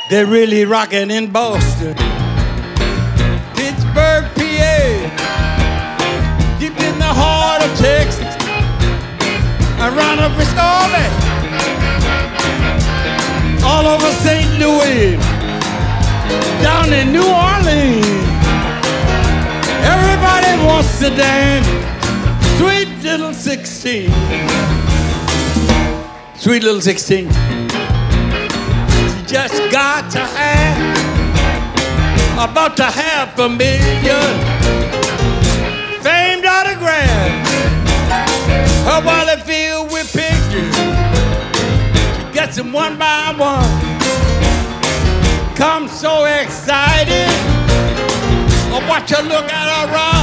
They're really rocking in Boston, Pittsburgh, PA, deep in the heart of Texas, around up Frisco, all over St. Louis, down in New Orleans. Everybody wants to dance, sweet little 16. Sweet little 16. She just got to have about $500,000 famed autograph. Her wallet filled with pictures. She gets them one by one. Come so excited. I watch her look at her run.